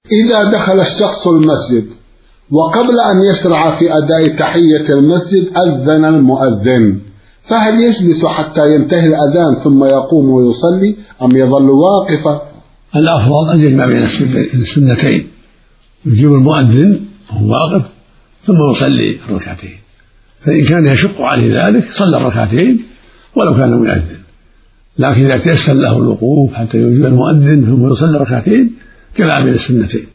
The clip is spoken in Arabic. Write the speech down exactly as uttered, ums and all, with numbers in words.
إذا دخل الشخص المسجد وقبل أن يشرع في أداء تحية المسجد أذن المؤذن، فهل يجلس حتى ينتهي الأذان ثم يقوم ويصلي أم يظل واقفا؟ الأفضل أن يجمع بين السنتين، يجيب المؤذن وهو واقف ثم يصلي الركعتين، فإن كان يشق عليه ذلك صلى الركعتين ولو كان مؤذن، لكن إذا تيسر له الوقوف حتى يجيب المؤذن ثم يصلي الركعتين جمع بين السنتين.